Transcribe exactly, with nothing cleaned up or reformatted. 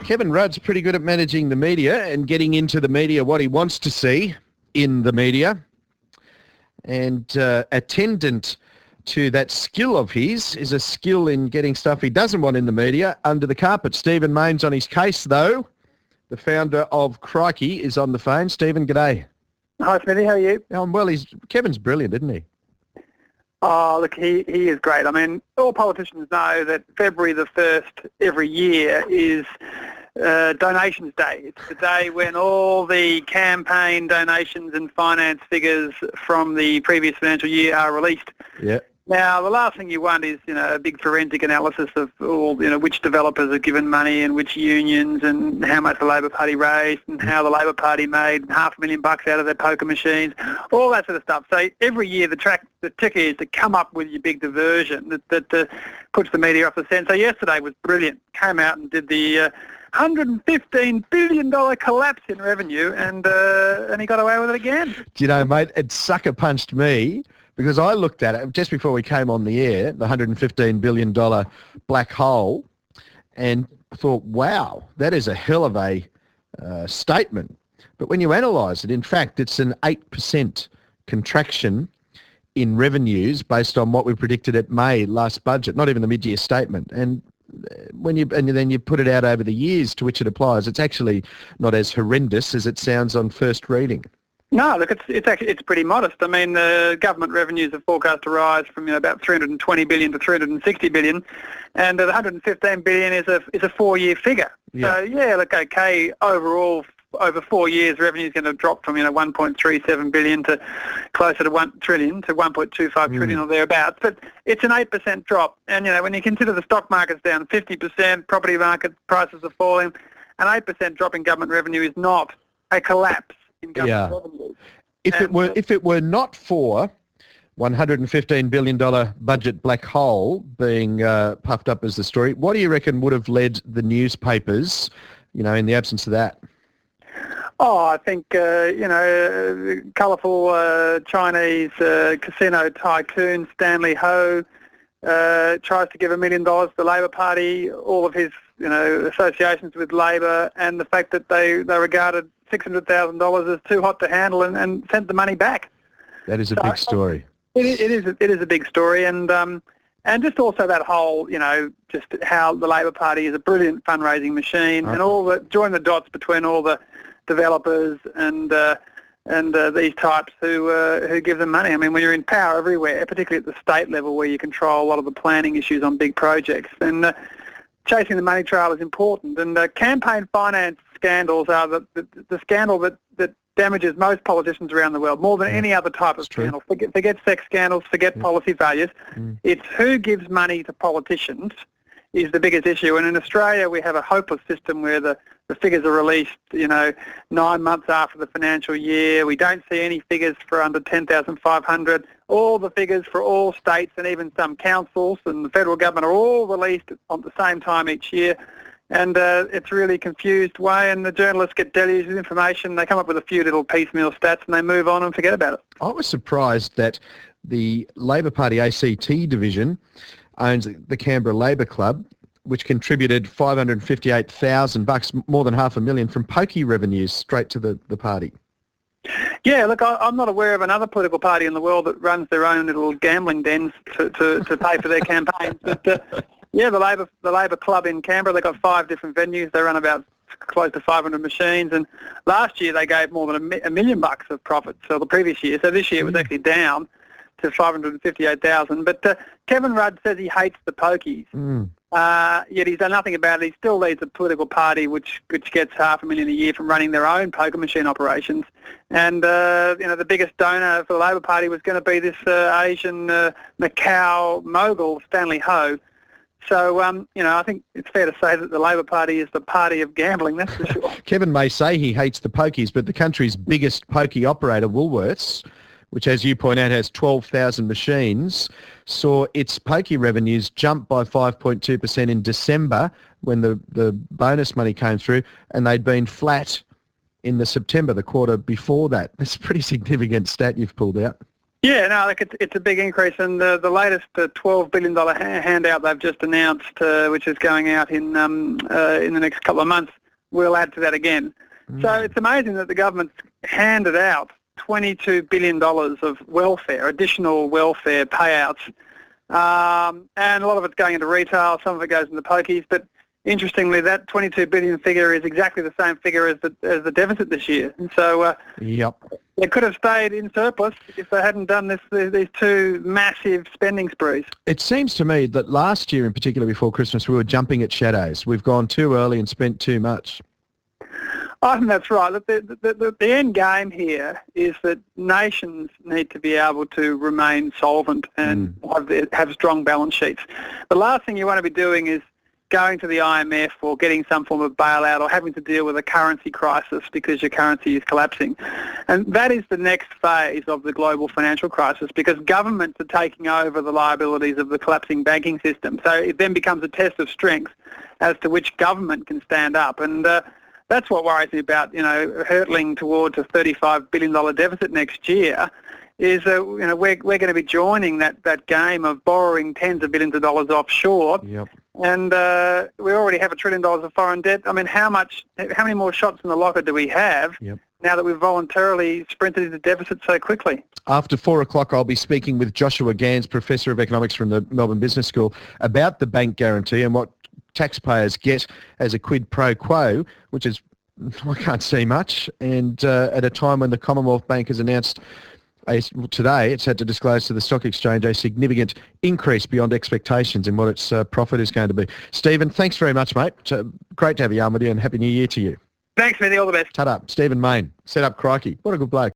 Kevin Rudd's pretty good at managing the media and getting into the media what he wants to see in the media. And uh, attendant to that skill of his is a skill in getting stuff he doesn't want in the media under the carpet. Stephen Mayne's on his case, though. The founder of Crikey is on the phone. Stephen, g'day. Hi, Smithy. How are you? Oh, well, he's Kevin's brilliant, isn't he? Oh, look, he, he is great. I mean, all politicians know that February the first every year is uh, Donations Day. It's the day when all the campaign donations and finance figures from the previous financial year are released. Yeah. Now, the last thing you want is, you know, a big forensic analysis of all, you know, which developers are given money and which unions and how much the Labor Party raised and how the Labor Party made half a million bucks out of their poker machines, all that sort of stuff. So every year the track, the trick is to come up with your big diversion that, that uh, puts the media off the scent. So yesterday was brilliant. Came out and did the uh, one hundred fifteen billion dollars collapse in revenue, and uh, and he got away with it again. Do you know, mate, it sucker punched me. Because I looked at it just before we came on the air, the one hundred fifteen billion dollars black hole, and thought, wow, that is a hell of a uh, statement. But when you analyse it, in fact, it's an eight percent contraction in revenues based on what we predicted at May last budget, not even the mid-year statement. And when you and then you put it out over the years to which it applies, it's actually not as horrendous as it sounds on first reading. No, look, it's it's actually it's pretty modest. I mean, the government revenues are forecast to rise from, you know, about three hundred twenty billion to three hundred sixty billion, and the one hundred fifteen billion is a is a four-year figure. Yeah. So yeah, look, okay, overall over four years, revenue is going to drop from, you know, one point three seven billion to closer to one trillion to one point two five mm. trillion or thereabouts. But it's an eight percent drop, and you know, when you consider the stock market's down fifty percent, property market prices are falling, an eight percent drop in government revenue is not a collapse. Yeah. If it were if it were not for one hundred fifteen billion dollars budget black hole being uh, puffed up as the story, what do you reckon would have led the newspapers, you know, in the absence of that? Oh, I think, uh, you know, uh, colourful uh, Chinese uh, casino tycoon Stanley Ho uh, tries to give a million dollars to the Labor Party, all of his, you know, associations with Labor, and the fact that they, they regarded six hundred thousand dollars as too hot to handle, and, and sent the money back. That is a so, big story. It, it is it is a big story, and um, and just also that whole, you know, just how the Labor Party is a brilliant fundraising machine, right. And all the join the dots between all the developers and uh, and uh, these types who uh, who give them money. I mean, when you're in power everywhere, particularly at the state level where you control a lot of the planning issues on big projects, then uh, chasing the money trail is important. And uh, campaign finance scandals are the, the, the scandal that, that damages most politicians around the world more than yeah. any other type of scandal. Forget, forget sex scandals, forget yeah. policy failures. Mm. It's who gives money to politicians is the biggest issue. And in Australia, we have a hopeless system where the, the figures are released, you know, nine months after the financial year. We don't see any figures for under ten thousand five hundred. All the figures for all states and even some councils and the federal government are all released at the same time each year. And uh, it's a really confused way, and the journalists get deluged with information. They come up with a few little piecemeal stats and they move on and forget about it. I was surprised that the Labor Party A C T division owns the Canberra Labor Club, which contributed five hundred fifty-eight thousand bucks, more than half a million, from pokey revenues straight to the, the party. Yeah, look, I, I'm not aware of another political party in the world that runs their own little gambling dens to, to, to pay for their campaigns. But uh, yeah, the Labor the Labor Club in Canberra, they've got five different venues. They run about close to five hundred machines, and last year they gave more than a, mi- a million bucks of profit. So the previous year, so this year it was actually down to five hundred fifty-eight thousand. But uh, Kevin Rudd says he hates the pokies. Mm. Uh, yet he's done nothing about it. He still leads a political party which which gets half a million a year from running their own poker machine operations. And, uh, you know, the biggest donor for the Labor Party was going to be this uh, Asian uh, Macau mogul, Stanley Ho. So, um, you know, I think it's fair to say that the Labor Party is the party of gambling, that's for sure. Kevin may say he hates the pokies, but the country's biggest pokey operator, Woolworths, which, as you point out, has twelve thousand machines, saw its pokey revenues jump by five point two percent in December when the, the bonus money came through, and they'd been flat in the September, the quarter before that. That's a pretty significant stat you've pulled out. Yeah, no, like it's, it's a big increase, and the, the latest uh, twelve billion dollars ha- handout they've just announced, uh, which is going out in um, uh, in the next couple of months, will add to that again. Mm. So it's amazing that the government's handed out twenty-two billion dollars of welfare, additional welfare payouts, um, and a lot of it's going into retail, some of it goes into pokies, but interestingly, that twenty-two billion dollars figure is exactly the same figure as the as the deficit this year. And so uh, yep. they could have stayed in surplus if they hadn't done this these two massive spending sprees. It seems to me that last year in particular before Christmas we were jumping at shadows. We've gone too early and spent too much. I think that's right. Look, the, the, the, the end game here is that nations need to be able to remain solvent and mm. have, have strong balance sheets. The last thing you want to be doing is going to the I M F or getting some form of bailout or having to deal with a currency crisis because your currency is collapsing. And that is the next phase of the global financial crisis, because governments are taking over the liabilities of the collapsing banking system. So it then becomes a test of strength as to which government can stand up. And uh, that's what worries me about, you know, hurtling towards a thirty-five billion dollars deficit next year. Is uh, you know we're we're going to be joining that, that game of borrowing tens of billions of dollars offshore, yep. and uh, we already have a trillion dollars of foreign debt. I mean, how much, how many more shots in the locker do we have yep. now that we've voluntarily sprinted into deficit so quickly? After four o'clock, I'll be speaking with Joshua Gans, Professor of Economics from the Melbourne Business School, about the bank guarantee and what taxpayers get as a quid pro quo, which is, I can't see much, and uh, at a time when the Commonwealth Bank has announced A, today it's had to disclose to the stock exchange a significant increase beyond expectations in what its uh, profit is going to be. Stephen, thanks very much, mate. It's, uh, great to have you on with you, and Happy New Year to you. Thanks, Smithy. All the best. Ta-da. Stephen Mayne. Set up Crikey. What a good bloke.